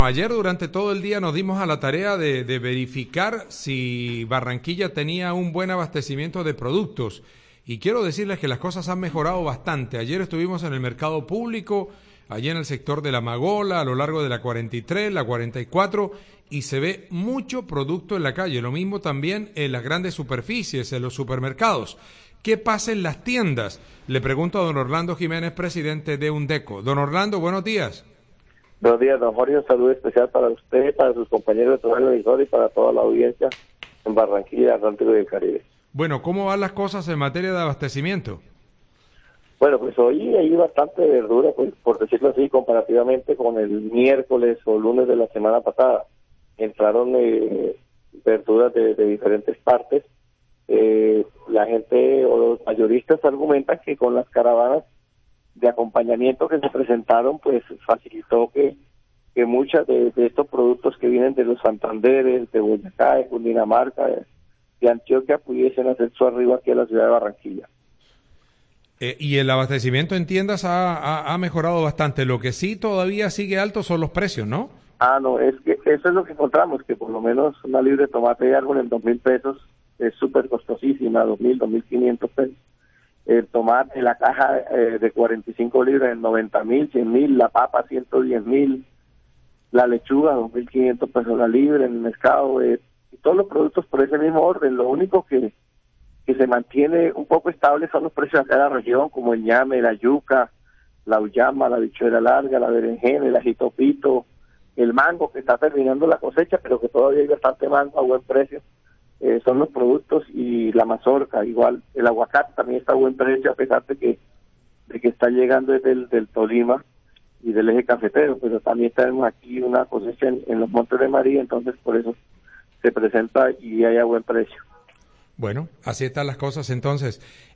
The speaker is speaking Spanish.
Ayer durante todo el día nos dimos a la tarea de verificar si Barranquilla tenía un buen abastecimiento de productos y quiero decirles que las cosas han mejorado bastante. Ayer estuvimos en el mercado público, allí en el sector de la Magola, a lo largo de la 43, la 44 y se ve mucho producto en la calle. Lo mismo también en las grandes superficies, en los supermercados. ¿Qué pasa en las tiendas? Le pregunto a don Orlando Jiménez, presidente de Undeco. Don Orlando, buenos días. Buenos días, don Jorge. Un saludo especial para usted, para sus compañeros de trabajo y para toda la audiencia en Barranquilla, Atlántico y el Caribe. Bueno, ¿cómo van las cosas en materia de abastecimiento? Bueno, pues hoy hay bastante verdura, pues, por decirlo así, comparativamente con el miércoles o lunes de la semana pasada. Entraron verduras de diferentes partes. La gente o los mayoristas argumentan que con las caravanas de acompañamiento que se presentaron, pues facilitó que muchas de estos productos que vienen de los Santanderes, de Boyacá, de Cundinamarca, de Antioquia, pudiesen hacer su arribo aquí a la ciudad de Barranquilla. Y el abastecimiento en tiendas ha mejorado bastante. Lo que sí todavía sigue alto son los precios, ¿no? No, es que eso es lo que encontramos, que por lo menos una libra de tomate de árbol en 2.000 pesos es súper costosísima, 2.000, 2.500 pesos. El tomate, la caja de 45 libras en 90.000, 100.000, la papa 110.000, la lechuga 2.500 pesos la libra en el mercado, y todos los productos por ese mismo orden. Lo único que se mantiene un poco estable son los precios acá de la región, como el ñame, la yuca, la uyama, la habichuela larga, la berenjena, el ajitopito, el mango, que está terminando la cosecha, pero que todavía hay bastante mango a buen precio. Son los productos, y la mazorca igual. El aguacate también está a buen precio, a pesar de que está llegando desde del Tolima y del eje cafetero, pero también tenemos aquí una cosecha en los Montes de María, entonces por eso se presenta y hay a buen precio. Bueno, así están las cosas entonces.